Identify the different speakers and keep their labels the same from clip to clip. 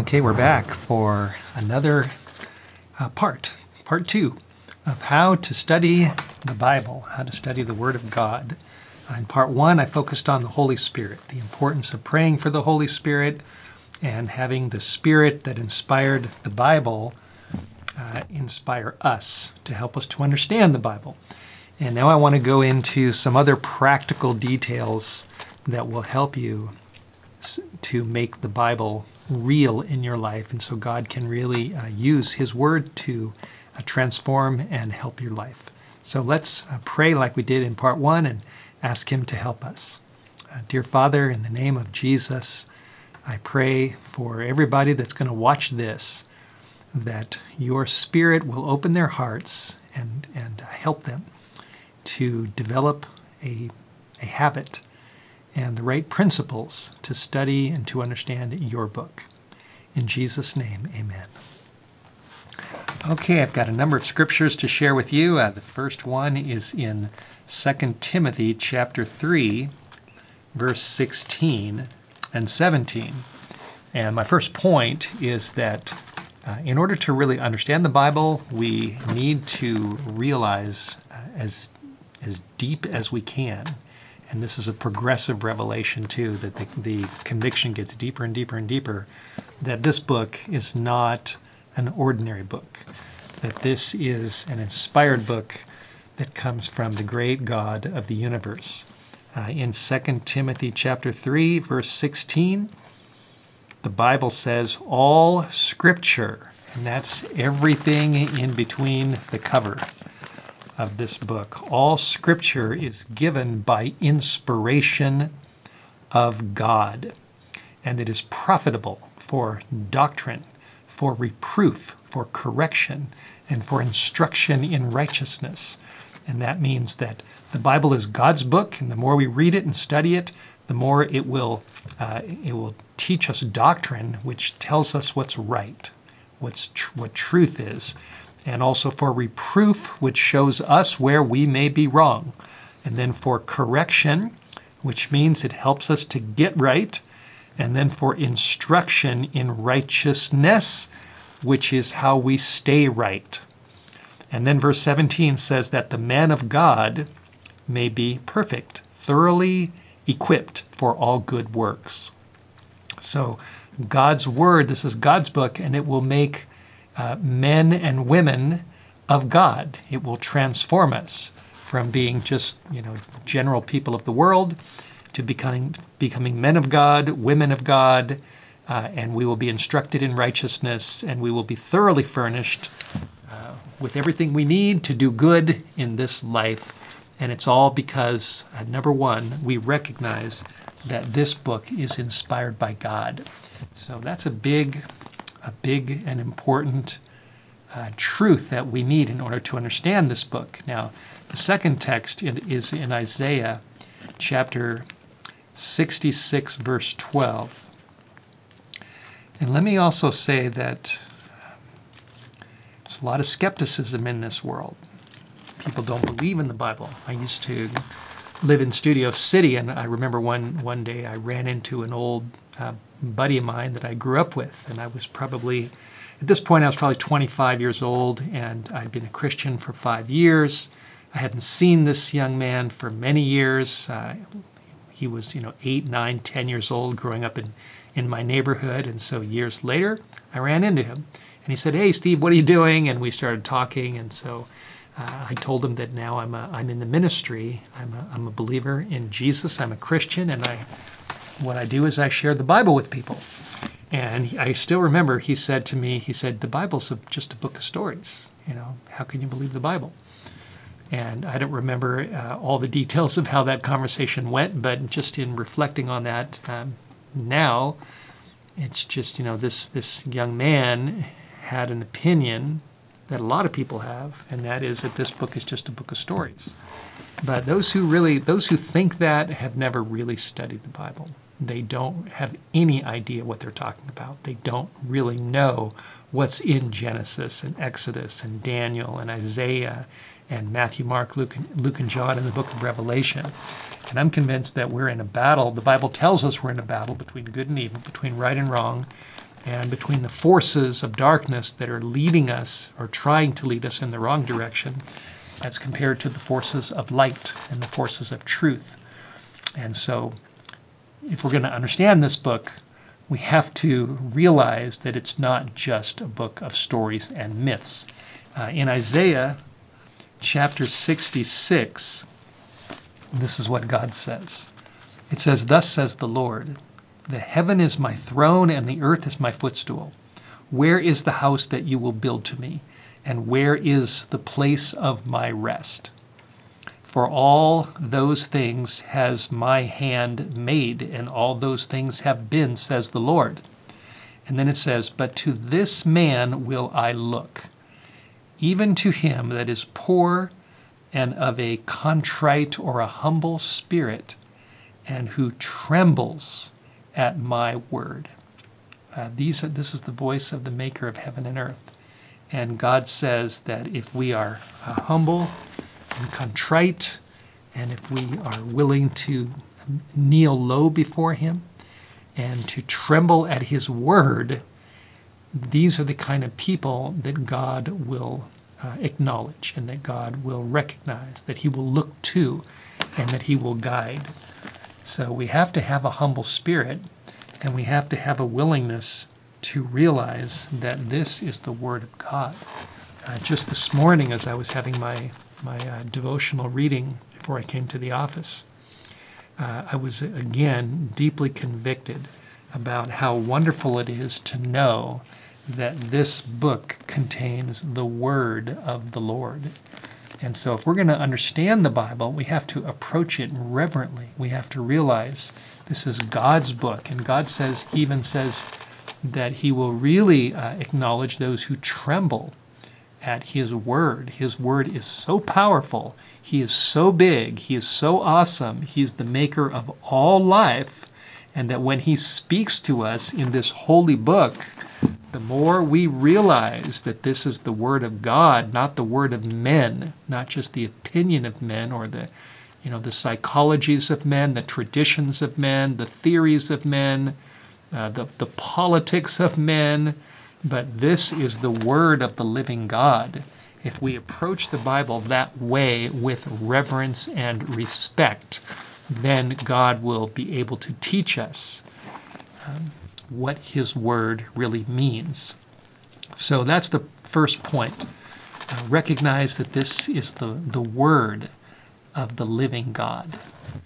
Speaker 1: Okay, we're back for another part two of how to study the Bible, how to study the Word of God. In part one, I focused on the Holy Spirit, the importance of praying for the Holy Spirit and having the Spirit that inspired the Bible inspire us to help us to understand the Bible. And now I want to go into some other practical details that will help you to make the Bible real in your life, and so God can really use His Word to transform and help your life. So let's pray like we did in part one and ask Him to help us. Dear Father, in the name of Jesus, I pray for everybody that's going to watch this, that your Spirit will open their hearts and help them to develop a habit and the right principles to study and to understand your book. In Jesus' name, amen. Okay, I've got a number of scriptures to share with you. The first one is in 2 Timothy chapter 3, verse 16 and 17. And my first point is that in order to really understand the Bible, we need to realize as deep as we can, and this is a progressive revelation too, that the conviction gets deeper and deeper and deeper, that this book is not an ordinary book, that this is an inspired book that comes from the great God of the universe. In 2 Timothy chapter 3, verse 16, the Bible says, all Scripture, and that's everything in between the cover of this book, all Scripture is given by inspiration of God, and it is profitable for doctrine, for reproof, for correction, and for instruction in righteousness. And that means that the Bible is God's book, and the more we read it and study it, the more it will teach us doctrine, which tells us what's right, what truth is, and also for reproof, which shows us where we may be wrong, and then for correction, which means it helps us to get right, and then for instruction in righteousness, which is how we stay right. And then verse 17 says that the man of God may be perfect, thoroughly equipped for all good works. So God's Word, this is God's book, and it will make men and women of God. It will transform us from being just, general people of the world to becoming men of God, women of God, and we will be instructed in righteousness, and we will be thoroughly furnished with everything we need to do good in this life. And it's all because, number one, we recognize that this book is inspired by God. So that's a big and important truth that we need in order to understand this book. Now, the second text is in Isaiah chapter 66, verse 12. And let me also say that there's a lot of skepticism in this world. People don't believe in the Bible. I used to live in Studio City, and I remember one day I ran into an old buddy of mine that I grew up with, and I was probably, at this point I was probably 25 years old, and I'd been a Christian for 5 years. I hadn't seen this young man for many years. He was 8, 9, 10 years old growing up in my neighborhood, and so years later I ran into him, and he said, "Hey Steve, what are you doing?" And we started talking, and so I told him that now I'm in the ministry. I'm a believer in Jesus. I'm a Christian, and what I do is I share the Bible with people. And I still remember he said to me, the Bible's just a book of stories. How can you believe the Bible? And I don't remember all the details of how that conversation went, but just in reflecting on that now, it's just, this young man had an opinion that a lot of people have, and that is that this book is just a book of stories. But those who think that have never really studied the Bible. They don't have any idea what they're talking about. They don't really know what's in Genesis and Exodus and Daniel and Isaiah and Matthew, Mark, Luke, and John in the book of Revelation. And I'm convinced that we're in a battle. The Bible tells us we're in a battle between good and evil, between right and wrong. and between the forces of darkness that are leading us or trying to lead us in the wrong direction as compared to the forces of light and the forces of truth. And so if we're going to understand this book, we have to realize that it's not just a book of stories and myths. In Isaiah chapter 66, this is what God says. It says, "Thus says the Lord, the heaven is my throne and the earth is my footstool. Where is the house that you will build to me? And where is the place of my rest? For all those things has my hand made, and all those things have been, says the Lord." And then it says, "But to this man will I look, even to him that is poor and of a contrite or a humble spirit, and who trembles at my word." This is the voice of the maker of heaven and earth. And God says that if we are humble and contrite, and if we are willing to kneel low before him and to tremble at his word, these are the kind of people that God will acknowledge and that God will recognize, that he will look to, and that he will guide. So we have to have a humble spirit, and we have to have a willingness to realize that this is the Word of God. Just this morning, as I was having my devotional reading before I came to the office, I was again deeply convicted about how wonderful it is to know that this book contains the Word of the Lord. And so if we're going to understand the Bible, we have to approach it reverently. We have to realize this is God's book. And God says, he even says that he will really acknowledge those who tremble at his word. His word is so powerful. He is so big. He is so awesome. He's the maker of all life. And that when he speaks to us in this holy book, the more we realize that this is the word of God, not the word of men, not just the opinion of men or the psychologies of men, the traditions of men, the theories of men, the politics of men, but this is the word of the living God. If we approach the Bible that way with reverence and respect, then God will be able to teach us what his word really means. So that's the first point. Recognize that this is the word of the living God,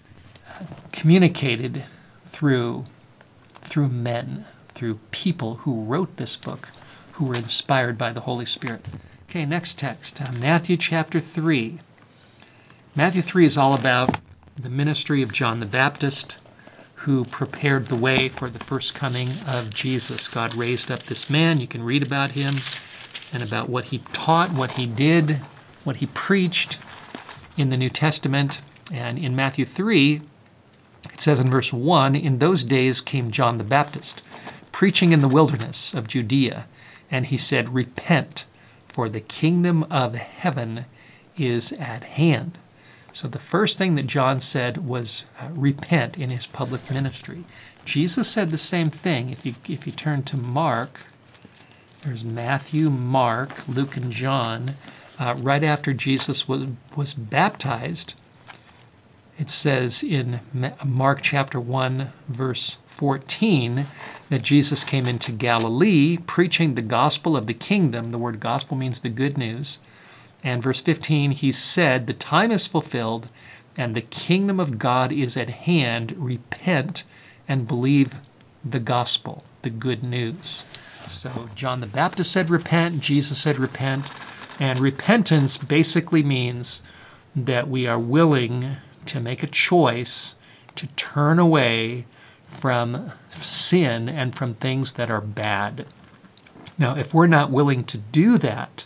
Speaker 1: communicated through men, through people who wrote this book, who were inspired by the Holy Spirit. Okay, next text, Matthew chapter 3. Matthew 3 is all about the ministry of John the Baptist, who prepared the way for the first coming of Jesus. God raised up this man. You can read about him and about what he taught, what he did, what he preached in the New Testament. And in Matthew 3, it says in verse 1, "In those days came John the Baptist, preaching in the wilderness of Judea, and he said, 'Repent, for the kingdom of heaven is at hand.'" So the first thing that John said was repent in his public ministry. Jesus said the same thing. If you turn to Mark, there's Matthew, Mark, Luke, and John. Right after Jesus was baptized, it says in Mark chapter 1, verse 14, that Jesus came into Galilee preaching the gospel of the kingdom. The word gospel means the good news. And verse 15, he said, "The time is fulfilled, and the kingdom of God is at hand. Repent and believe the gospel," the good news. So John the Baptist said repent, Jesus said repent, and repentance basically means that we are willing to make a choice to turn away from sin and from things that are bad. Now, if we're not willing to do that,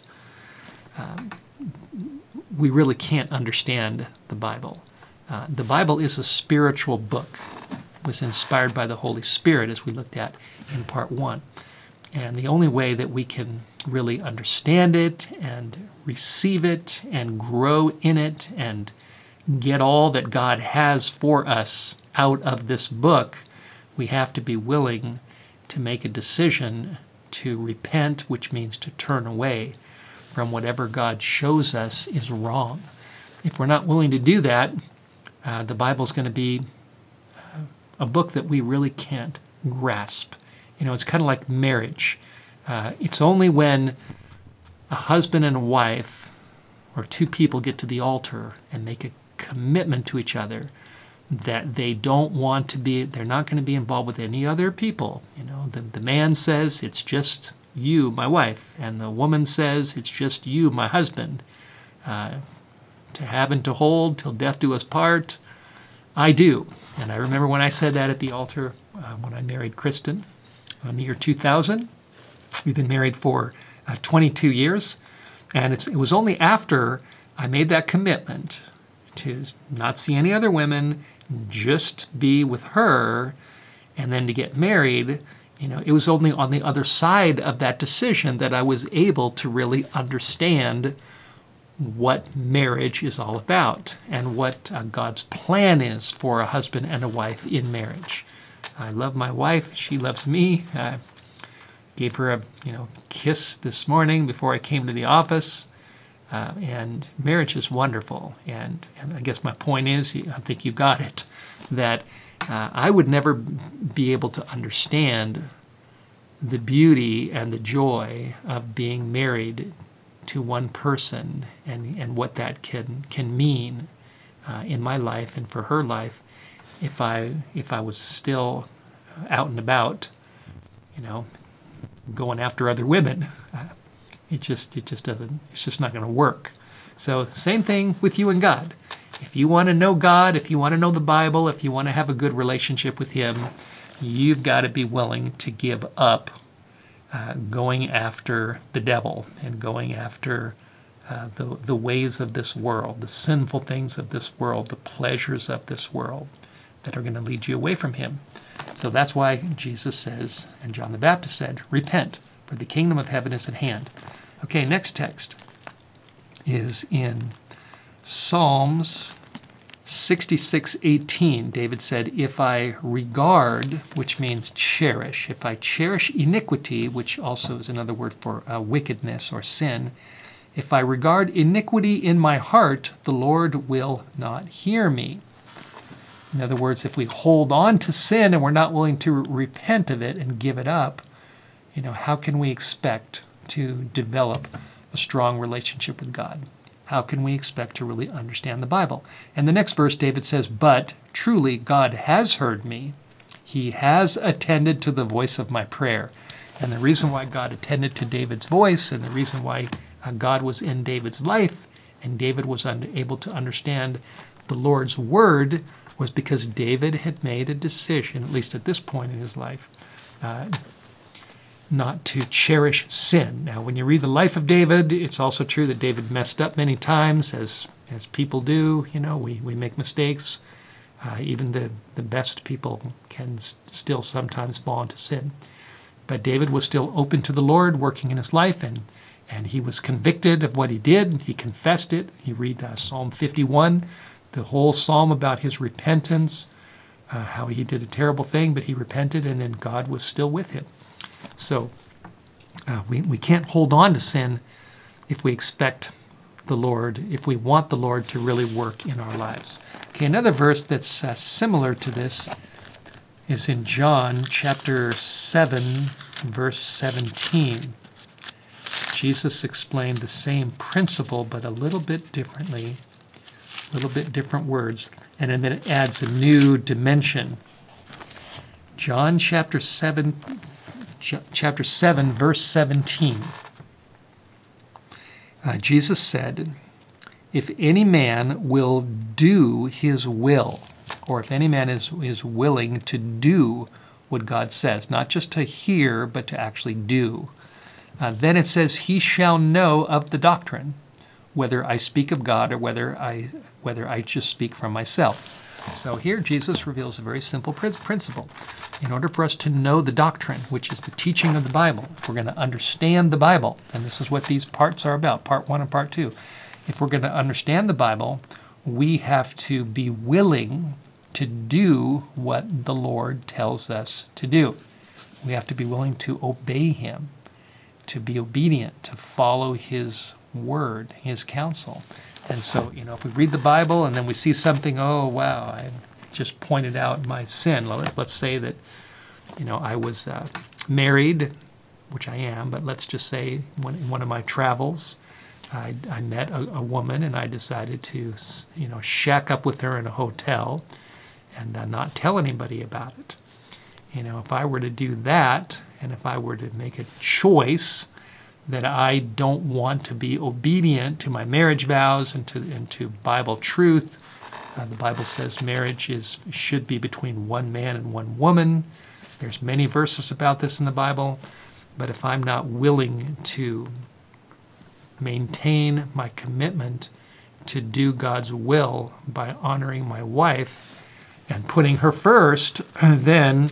Speaker 1: we really can't understand the Bible. The Bible is a spiritual book. It was inspired by the Holy Spirit, as we looked at in part 1. And the only way that we can really understand it and receive it and grow in it and get all that God has for us out of this book, we have to be willing to make a decision to repent, which means to turn away from whatever God shows us is wrong. If we're not willing to do that, the Bible's going to be a book that we really can't grasp. It's kind of like marriage. It's only when a husband and a wife or two people get to the altar and make a commitment to each other that they're not going to be involved with any other people. The man says, it's just you, my wife, and the woman says, it's just you, my husband. To have and to hold till death do us part, I do. And I remember when I said that at the altar when I married Kristen in the year 2000. We've been married for 22 years, and it was only after I made that commitment to not see any other women, just be with her, and then to get married. It was only on the other side of that decision that I was able to really understand what marriage is all about and what God's plan is for a husband and a wife in marriage. I love my wife. She loves me. I gave her a kiss this morning before I came to the office. And marriage is wonderful. And I guess my point is, I think you got it, that I would never be able to understand the beauty and the joy of being married to one person and what that can mean in my life and for her life if I was still out and about, going after other women. It just doesn't, it's just not going to work. So same thing with you and God. If you want to know God, if you want to know the Bible, if you want to have a good relationship with Him, you've got to be willing to give up going after the devil and going after the ways of this world, the sinful things of this world, the pleasures of this world that are going to lead you away from Him. So that's why Jesus says, and John the Baptist said, repent, for the kingdom of heaven is at hand. Okay, next text is in Psalms 66:18. David said, if I regard, which means cherish, if I cherish iniquity, which also is another word for wickedness or sin, if I regard iniquity in my heart, the Lord will not hear me. In other words, if we hold on to sin and we're not willing to repent of it and give it up, how can we expect to develop a strong relationship with God? How can we expect to really understand the Bible? And the next verse, David says, but truly God has heard me. He has attended to the voice of my prayer. And the reason why God attended to David's voice and the reason why God was in David's life and David was able to understand the Lord's word was because David had made a decision, at least at this point in his life, not to cherish sin. Now, when you read the life of David, it's also true that David messed up many times, as people do. We make mistakes. Even the best people can still sometimes fall into sin. But David was still open to the Lord working in his life, and he was convicted of what he did. He confessed it. You read Psalm 51, the whole psalm about his repentance, how he did a terrible thing, but he repented, and then God was still with him. So we can't hold on to sin if we expect the Lord, if we want the Lord to really work in our lives. Okay, another verse that's similar to this is in John chapter 7, verse 17. Jesus explained the same principle, but a little bit differently, a little bit different words, and then it adds a new dimension. John chapter 7, verse 17. Jesus said, if any man will do his will, or if any man is willing to do what God says, not just to hear, but to actually do, then it says, he shall know of the doctrine, whether I speak of God or whether I just speak from myself. So here Jesus reveals a very simple principle. In order for us to know the doctrine, which is the teaching of the Bible, if we're going to understand the Bible, and this is what these parts are about, part 1 and part 2, if we're going to understand the Bible, we have to be willing to do what the Lord tells us to do. We have to be willing to obey him, to be obedient, to follow his word, his counsel. And so, if we read the Bible and then we see something, oh, wow, I just pointed out my sin. Let's say that, I was married, which I am, but let's just say in one of my travels, I met a woman and I decided to, shack up with her in a hotel and not tell anybody about it. If I were to do that, and if I were to make a choice that I don't want to be obedient to my marriage vows and to Bible truth, the Bible says marriage should be between one man and one woman. There's many verses about this in the Bible, but if I'm not willing to maintain my commitment to do God's will by honoring my wife and putting her first, then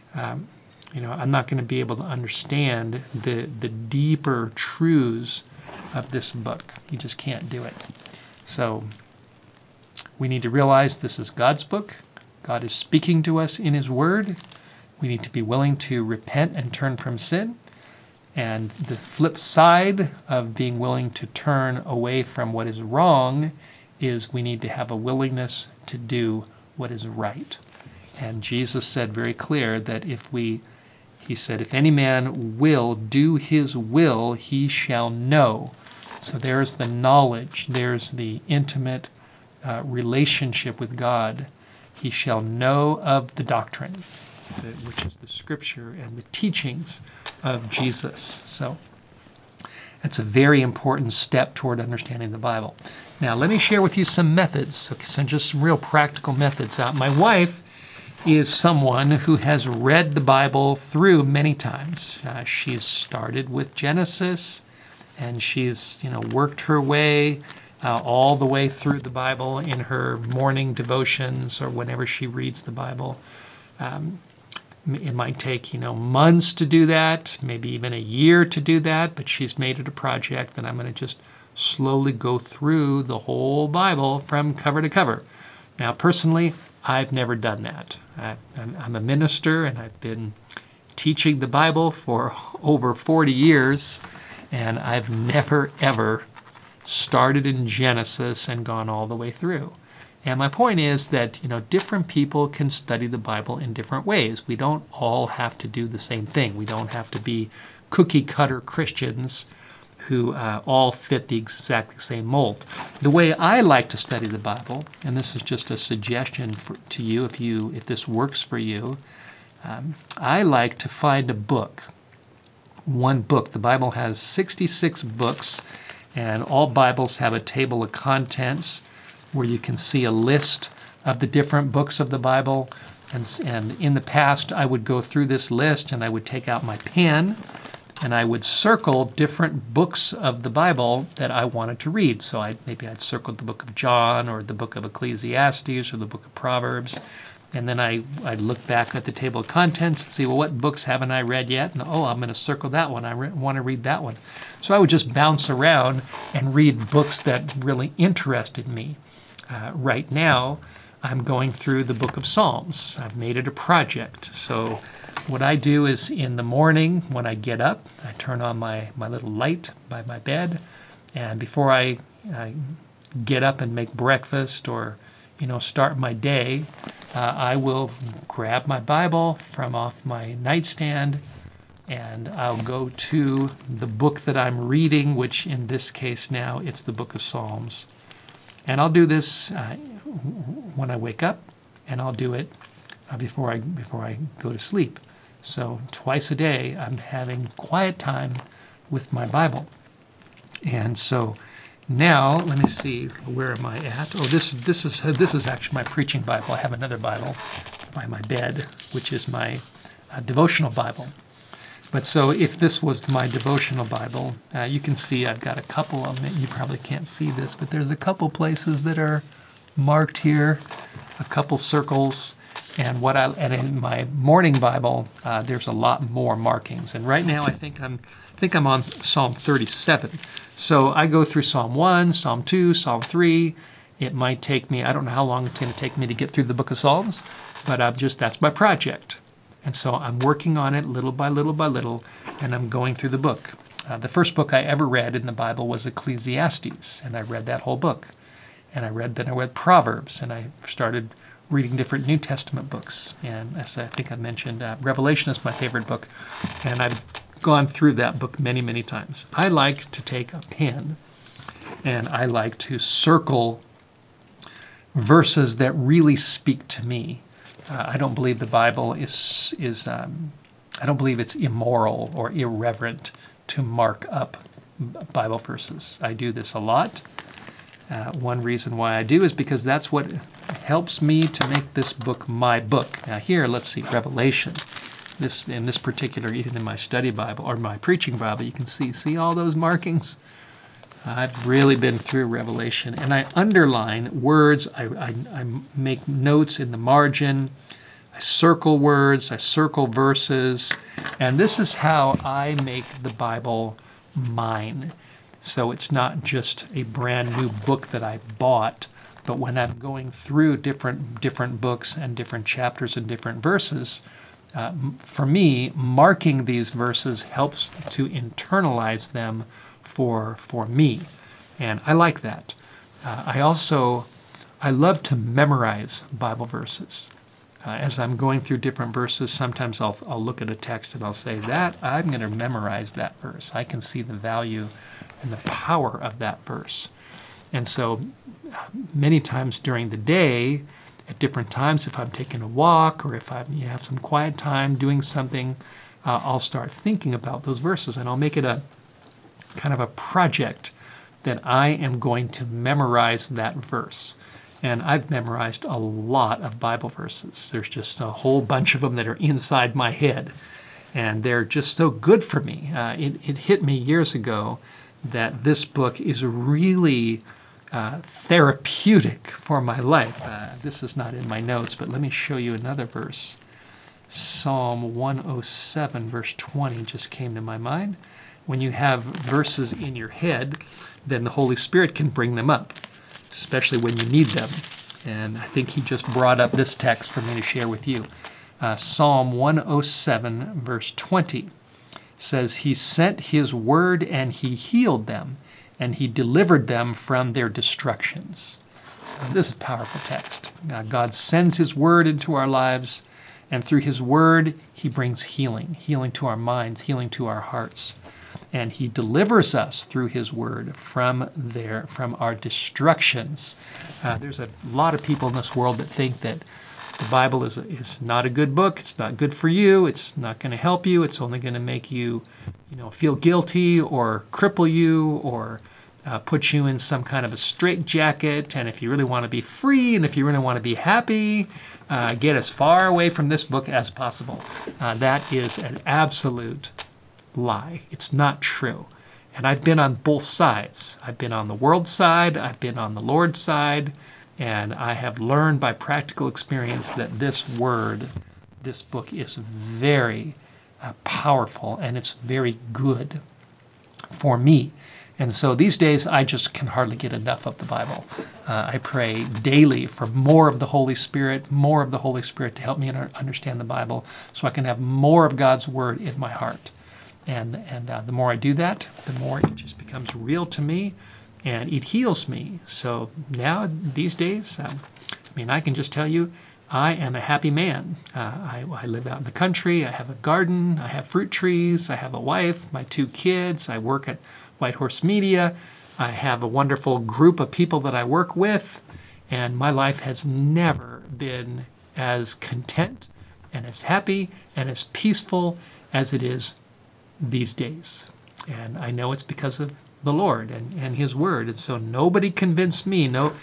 Speaker 1: I'm not going to be able to understand the deeper truths of this book. You just can't do it. So we need to realize this is God's book. God is speaking to us in his word. We need to be willing to repent and turn from sin. And the flip side of being willing to turn away from what is wrong is we need to have a willingness to do what is right. And Jesus said very clear that he said, if any man will do his will, he shall know. So there's the knowledge, there's the intimate relationship with God. He shall know of the doctrine, which is the scripture and the teachings of Jesus. So that's a very important step toward understanding the Bible. Now, let me share with you some methods, some real practical methods. My wife is someone who has read the Bible through many times. She's started with Genesis, and she's worked her way all the way through the Bible in her morning devotions or whenever she reads the Bible. It might take months to do that, maybe even a year to do that, but she's made it a project that I'm going to just slowly go through the whole Bible from cover to cover. Now, personally, I've never done that. I'm a minister, and I've been teaching the Bible for over 40 years, and I've never, ever started in Genesis and gone all the way through. And my point is that, different people can study the Bible in different ways. We don't all have to do the same thing. We don't have to be cookie-cutter Christians who all fit the exact same mold. The way I like to study the Bible, and this is just a suggestion to you if this works for you, I like to find a book, one book. The Bible has 66 books, and all Bibles have a table of contents where you can see a list of the different books of the Bible. And in the past, I would go through this list and I would take out my pen and I would circle different books of the Bible that I wanted to read. So maybe I'd circle the book of John or the book of Ecclesiastes or the book of Proverbs. And then I'd look back at the table of contents and see, well, what books haven't I read yet? And I'm going to circle that one. I want to read that one. So I would just bounce around and read books that really interested me. Right now, I'm going through the book of Psalms. I've made it a project. So what I do is in the morning when I get up, I turn on my little light by my bed. And before I get up and make breakfast or start my day, I will grab my Bible from off my nightstand and I'll go to the book that I'm reading, which in this case now it's the book of Psalms. And I'll do this when I wake up, and I'll do it before I go to sleep. So twice a day, I'm having quiet time with my Bible. And so now, let me see, where am I at? Oh, this is actually my preaching Bible. I have another Bible by my bed, which is my devotional Bible. But so if this was my devotional Bible, you can see I've got a couple of them. You probably can't see this, but there's a couple places that are marked here, a couple circles, and in my morning Bible, there's a lot more markings. And right now, I think I'm on Psalm 37. So I go through Psalm 1, Psalm 2, Psalm 3. It might take me, I don't know how long it's going to take me to get through the book of Psalms, but that's my project. And so I'm working on it little by little by little, and I'm going through the book. The first book I ever read in the Bible was Ecclesiastes, and I read that whole book. And I read Proverbs, and I started reading different New Testament books. And as I think I mentioned, Revelation is my favorite book, and I've gone through that book many, many times. I like to take a pen, and I like to circle verses that really speak to me. I don't believe the Bible is I don't believe it's immoral or irreverent to mark up Bible verses. I do this a lot. One reason why I do is because that's what helps me to make this book my book. Now here, let's see, Revelation. In this particular, even in my study Bible or my preaching Bible, you can see all those markings. I've really been through Revelation, and I underline words. I make notes in the margin. I circle words. I circle verses. And this is how I make the Bible mine. So it's not just a brand new book that I bought, but when I'm going through different books and different chapters and different verses, for me, marking these verses helps to internalize them for me, and I like that. I love to memorize Bible verses. As I'm going through different verses, sometimes I'll look at a text and I'll say that I'm going to memorize that verse. I can see the value and the power of that verse. And so many times during the day, at different times, if I'm taking a walk or if I have some quiet time doing something, I'll start thinking about those verses, and I'll make it a kind of a project that I am going to memorize that verse. And I've memorized a lot of Bible verses. There's just a whole bunch of them that are inside my head, and they're just so good for me. It hit me years ago that this book is really therapeutic for my life. This is not in my notes, but let me show you another verse. Psalm 107, verse 20 just came to my mind. When you have verses in your head, then the Holy Spirit can bring them up, especially when you need them. And I think he just brought up this text for me to share with you. Psalm 107, verse 20 says, "He sent his word and he healed them, and he delivered them from their destructions." So this is a powerful text. God sends his word into our lives, and through his word, he brings healing to our minds, healing to our hearts. And he delivers us through his word from our destructions. There's a lot of people in this world that think that the Bible is not a good book. It's not good for you. It's not going to help you. It's only going to make you, feel guilty or cripple you or put you in some kind of a straitjacket. And if you really want to be free and if you really want to be happy, get as far away from this book as possible. That is an absolute lie. It's not true. And I've been on both sides. I've been on the world side, I've been on the Lord's side, and I have learned by practical experience that this book is very powerful, and it's very good for me. And so these days, I just can hardly get enough of the Bible. I pray daily for more of the Holy Spirit to help me understand the Bible so I can have more of God's Word in my heart. And the more I do that, the more it just becomes real to me, and it heals me. So now, these days, I can just tell you, I am a happy man. I live out in the country. I have a garden. I have fruit trees. I have a wife, my 2 kids. I work at White Horse Media. I have a wonderful group of people that I work with, and my life has never been as content and as happy and as peaceful as it is these days. And I know it's because of the Lord and his word. And so nobody can convince me, no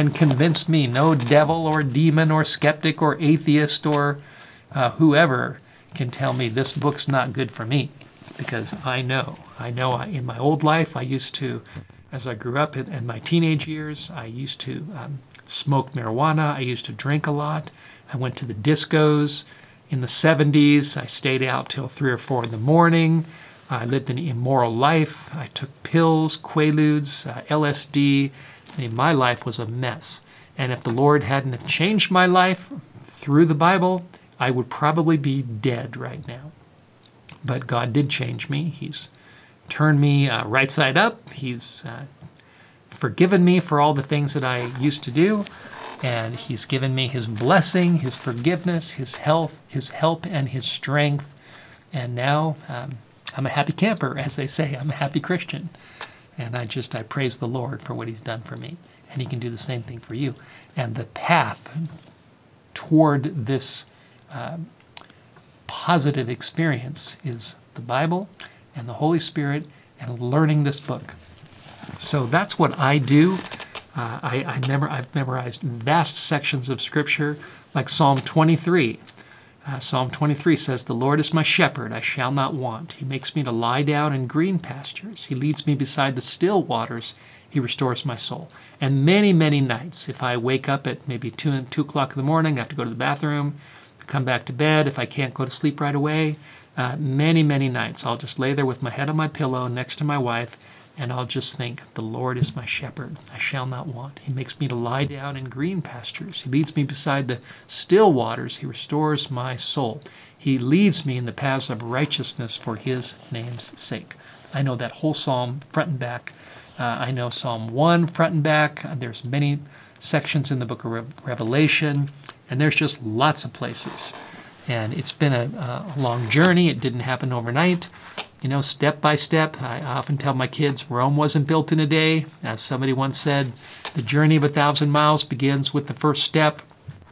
Speaker 1: devil or demon or skeptic or atheist or whoever can tell me this book's not good for me, because I know in my old life, I used to, as I grew up in my teenage years, I used to smoke marijuana. I used to drink a lot. I went to the discos. In the 70s, I stayed out till 3 or 4 in the morning. I lived an immoral life. I took pills, Quaaludes, LSD. My life was a mess. And if the Lord hadn't have changed my life through the Bible, I would probably be dead right now. But God did change me. He's turned me right side up. He's forgiven me for all the things that I used to do. And He's given me His blessing, His forgiveness, His health, His help, and His strength. And now I'm a happy camper, as they say. I'm a happy Christian. And I praise the Lord for what He's done for me. And He can do the same thing for you. And the path toward this positive experience is the Bible and the Holy Spirit and learning this book. So that's what I do. I've memorized vast sections of Scripture, like Psalm 23. Psalm 23 says, "The Lord is my shepherd, I shall not want. He makes me to lie down in green pastures. He leads me beside the still waters. He restores my soul." And many, many nights, if I wake up at maybe 2 o'clock in the morning, I have to go to the bathroom, come back to bed. If I can't go to sleep right away, many, many nights, I'll just lay there with my head on my pillow next to my wife, and I'll just think, the Lord is my shepherd, I shall not want. He makes me to lie down in green pastures. He leads me beside the still waters. He restores my soul. He leads me in the paths of righteousness for His name's sake. I know that whole psalm front and back. I know Psalm 1 front and back. There's many sections in the book of Revelation, and there's just lots of places. And it's been a long journey. It didn't happen overnight. Step by step. I often tell my kids, Rome wasn't built in a day. As somebody once said, the journey of 1,000 miles begins with the first step.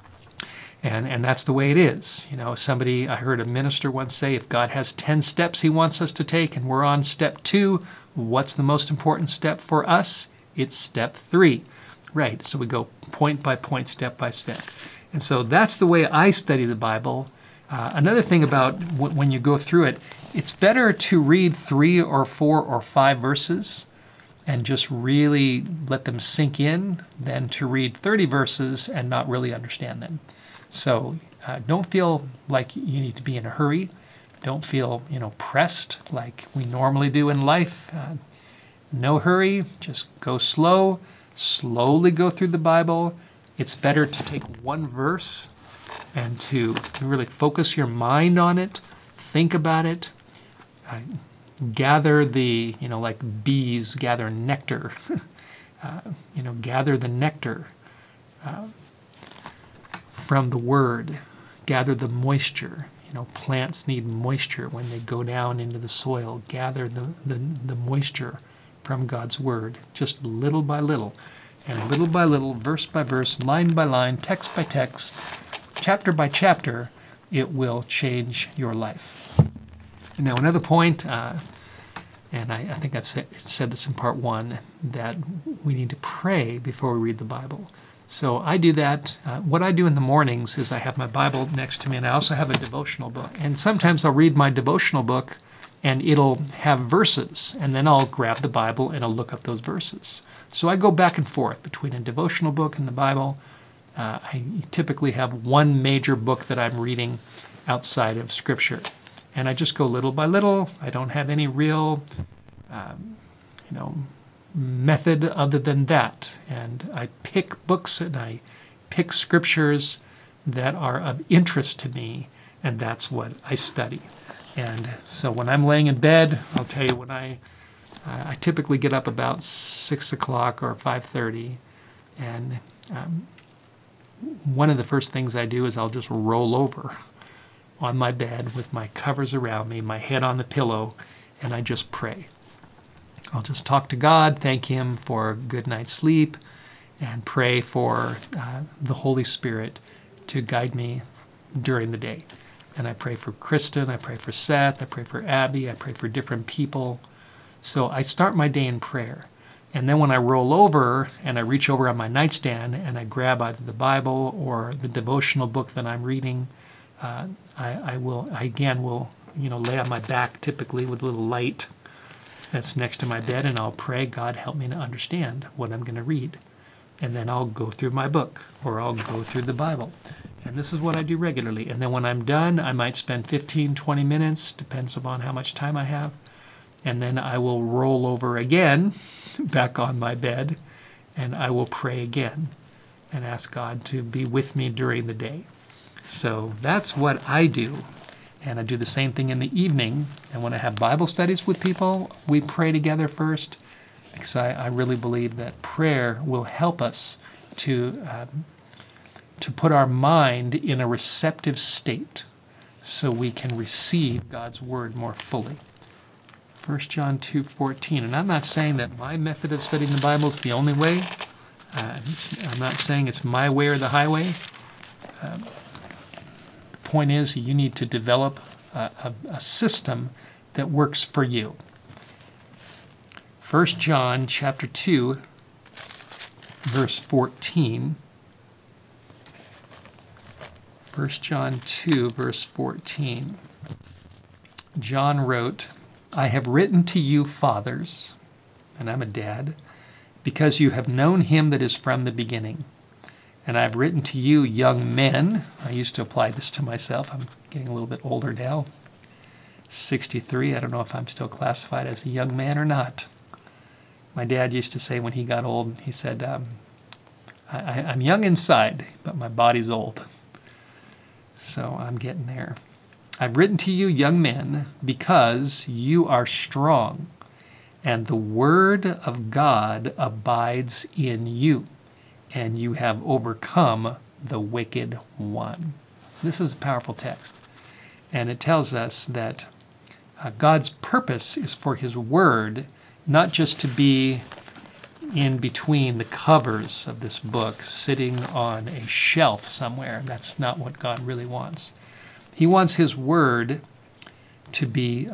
Speaker 1: And that's the way it is. I heard a minister once say, if God has 10 steps He wants us to take and we're on step 2, what's the most important step for us? It's step 3. Right, so we go point by point, step by step. And so that's the way I study the Bible. Another thing about when you go through it, it's better to read 3 or 4 or 5 verses and just really let them sink in than to read 30 verses and not really understand them. So don't feel like you need to be in a hurry. Don't feel, pressed like we normally do in life. No hurry, just go slow, slowly go through the Bible. It's better to take one verse and to really focus your mind on it, think about it, gather like bees gather nectar, gather the nectar from the Word, gather the moisture. Plants need moisture when they go down into the soil. Gather the moisture from God's Word, just little by little. And little by little, verse by verse, line by line, text by text, chapter by chapter, it will change your life. Now, another point, and I think I've said this in part 1, that we need to pray before we read the Bible. So I do that. What I do in the mornings is I have my Bible next to me, and I also have a devotional book. And sometimes I'll read my devotional book, and it'll have verses, and then I'll grab the Bible and I'll look up those verses. So I go back and forth between a devotional book and the Bible. I typically have one major book that I'm reading outside of Scripture. And I just go little by little. I don't have any real, method other than that. And I pick books and I pick scriptures that are of interest to me, and that's what I study. And so when I'm laying in bed, I'll tell you, when I typically get up about 6 o'clock or 5:30, and one of the first things I do is I'll just roll over on my bed with my covers around me, my head on the pillow, and I just pray. I'll just talk to God, thank Him for a good night's sleep, and pray for the Holy Spirit to guide me during the day. And I pray for Kristen, I pray for Seth, I pray for Abby, I pray for different people. So I start my day in prayer. And then when I roll over and I reach over on my nightstand and I grab either the Bible or the devotional book that I'm reading, I will lay on my back typically with a little light that's next to my bed, and I'll pray, God, help me to understand what I'm going to read. And then I'll go through my book, or I'll go through the Bible. And this is what I do regularly. And then when I'm done, I might spend 15, 20 minutes, depends upon how much time I have. And then I will roll over again, back on my bed, and I will pray again and ask God to be with me during the day. So that's what I do. And I do the same thing in the evening. And when I have Bible studies with people, we pray together first, because I really believe that prayer will help us to put our mind in a receptive state so we can receive God's word more fully. 1 John 2:14. And I'm not saying that my method of studying the Bible is the only way. I'm not saying it's my way or the highway. The point is, you need to develop a system that works for you. 1 John chapter 2, verse 14. 1 John 2, verse 14. John wrote, I have written to you, fathers, and I'm a dad, because you have known him that is from the beginning. And I've written to you, young men. I used to apply this to myself. I'm getting a little bit older now. 63. I don't know if I'm still classified as a young man or not. My dad used to say when he got old, he said, I'm young inside, but my body's old. So I'm getting there. I've written to you, young men, because you are strong, and the word of God abides in you, and you have overcome the wicked one. This is a powerful text, and it tells us that God's purpose is for his word not just to be in between the covers of this book, sitting on a shelf somewhere. That's not what God really wants. He wants his word to be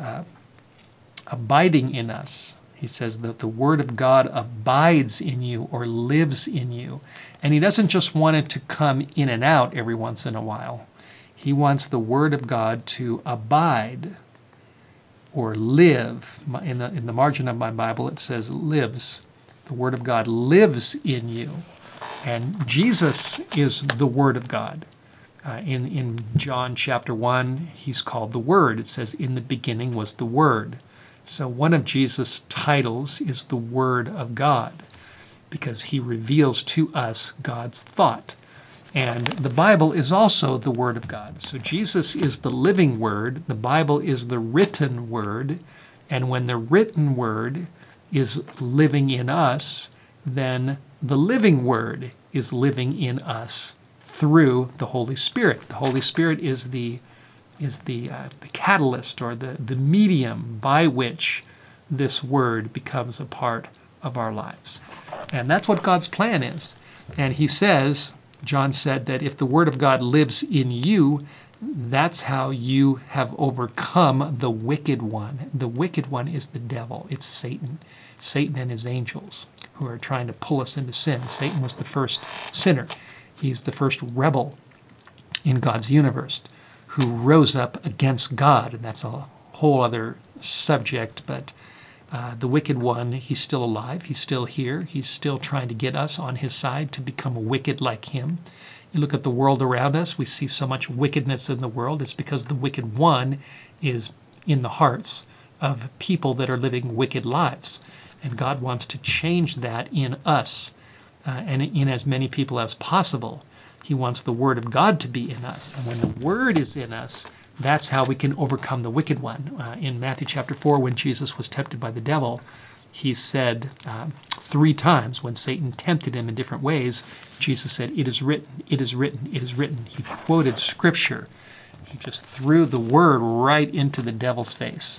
Speaker 1: abiding in us. He says that the word of God abides in you or lives in you. And he doesn't just want it to come in and out every once in a while. He wants the word of God to abide or live. In the margin of my Bible it says lives. The word of God lives in you. And Jesus is the word of God. In John chapter 1, he's called the Word. It says, in the beginning was the Word. So one of Jesus' titles is the Word of God, because he reveals to us God's thought. And the Bible is also the Word of God. So Jesus is the living Word. The Bible is the written Word. And when the written Word is living in us, then the living Word is living in us through the Holy Spirit. The Holy Spirit is the catalyst or the medium by which this word becomes a part of our lives. And that's what God's plan is. And he says, John said, that if the word of God lives in you, that's how you have overcome the wicked one. The wicked one is the devil. It's Satan. Satan and his angels who are trying to pull us into sin. Satan was the first sinner. He's the first rebel in God's universe who rose up against God, and that's a whole other subject, but the wicked one, he's still alive, he's still here, he's still trying to get us on his side to become wicked like him. You look at the world around us, we see so much wickedness in the world. It's because the wicked one is in the hearts of people that are living wicked lives, and God wants to change that in us. And in as many people as possible. He wants the word of God to be in us. And when the word is in us, that's how we can overcome the wicked one. In Matthew chapter 4, when Jesus was tempted by the devil, he said 3 times when Satan tempted him in different ways, Jesus said, it is written, it is written, it is written. He quoted scripture. He just threw the word right into the devil's face.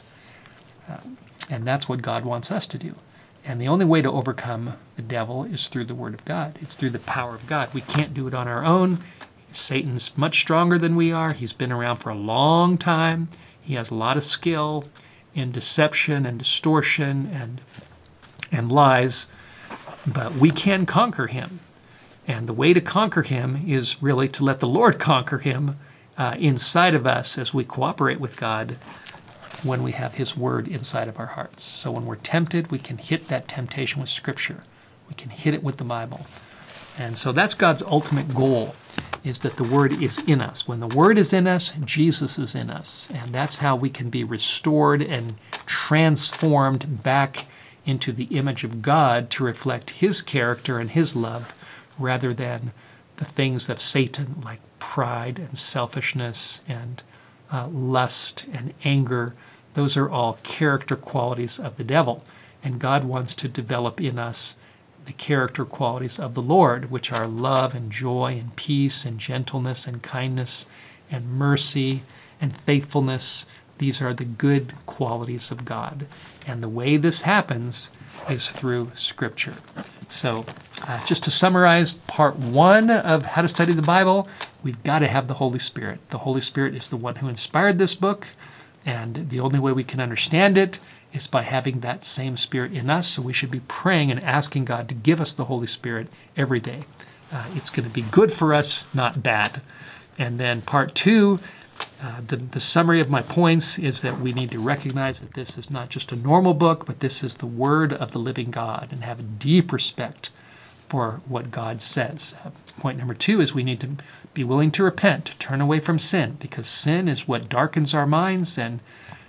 Speaker 1: And that's what God wants us to do. And the only way to overcome the devil is through the word of God. It's through the power of God. We can't do it on our own. Satan's much stronger than we are. He's been around for a long time. He has a lot of skill in deception and distortion and lies. But we can conquer him. And the way to conquer him is really to let the Lord conquer him inside of us as we cooperate with God, when we have his word inside of our hearts. So when we're tempted, we can hit that temptation with scripture. We can hit it with the Bible. And so that's God's ultimate goal, is that the word is in us. When the word is in us, Jesus is in us. And that's how we can be restored and transformed back into the image of God to reflect his character and his love, rather than the things of Satan, like pride and selfishness and lust and anger. Those are all character qualities of the devil. And God wants to develop in us the character qualities of the Lord, which are love and joy and peace and gentleness and kindness and mercy and faithfulness. These are the good qualities of God. And the way this happens is through Scripture. So just to summarize part 1 of How to Study the Bible, we've got to have the Holy Spirit. The Holy Spirit is the one who inspired this book, and the only way we can understand it is by having that same Spirit in us. So we should be praying and asking God to give us the Holy Spirit every day. It's going to be good for us, not bad. And then part 2, the summary of my points is that we need to recognize that this is not just a normal book, but this is the Word of the living God, and have a deep respect for what God says. Point number 2 is we need to be willing to repent, to turn away from sin, because sin is what darkens our minds and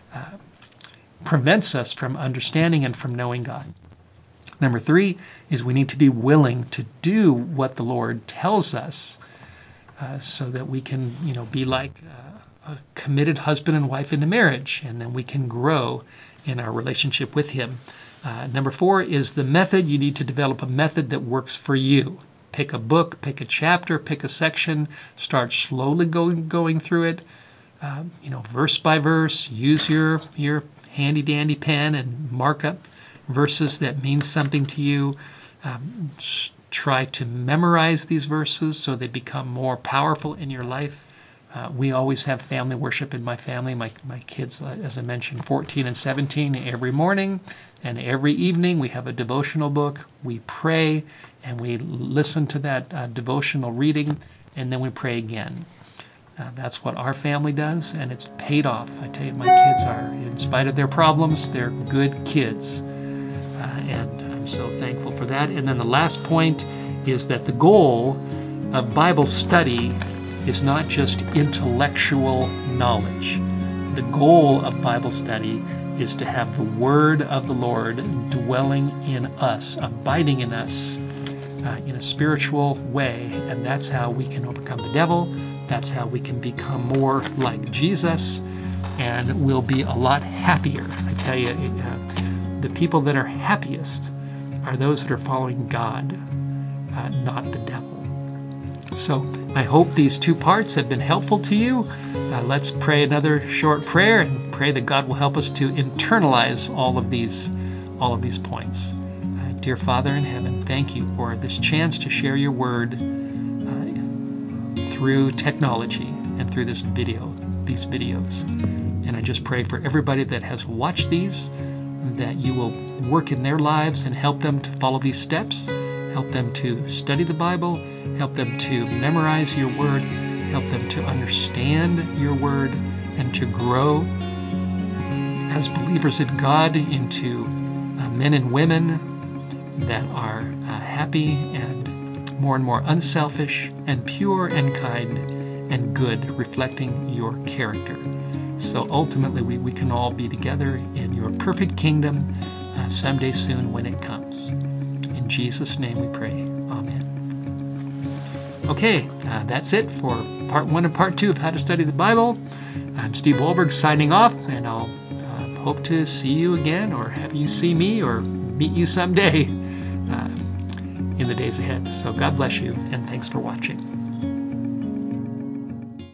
Speaker 1: prevents us from understanding and from knowing God. Number 3 is we need to be willing to do what the Lord tells us, so that we can, be like a committed husband and wife in a marriage, and then we can grow in our relationship with Him. Number 4 is the method. You need to develop a method that works for you. Pick a book, pick a chapter, pick a section, start slowly going through it, verse by verse. Use your handy-dandy pen and mark up verses that mean something to you. Try to memorize these verses so they become more powerful in your life. We always have family worship in my family. My kids, as I mentioned, 14 and 17, every morning and every evening we have a devotional book. We pray and we listen to that devotional reading, and then we pray again. That's what our family does, and it's paid off. I tell you, my kids are, in spite of their problems, they're good kids. And I'm so thankful for that. And then the last point is that the goal of Bible study is not just intellectual knowledge. The goal of Bible study is to have the Word of the Lord dwelling in us, abiding in us in a spiritual way, and that's how we can overcome the devil. That's how we can become more like Jesus, and we'll be a lot happier. I tell you, the people that are happiest are those that are following God, not the devil. So I hope these 2 parts have been helpful to you. Let's pray another short prayer and pray that God will help us to internalize all of these points. Dear Father in heaven, thank you for this chance to share your word through technology and through these videos. And I just pray for everybody that has watched these, that you will work in their lives and help them to follow these steps, help them to study the Bible, help them to memorize your word, help them to understand your word, and to grow as believers in God into men and women that are happy and more unselfish and pure and kind and good, reflecting your character. So ultimately we can all be together in your perfect kingdom someday soon when it comes. In Jesus' name we pray. Amen. Okay, that's it for part 1 and part 2 of How to Study the Bible. I'm Steve Wohlberg signing off, and I'll hope to see you again, or have you see me, or meet you someday in the days ahead. So God bless you, and thanks for watching.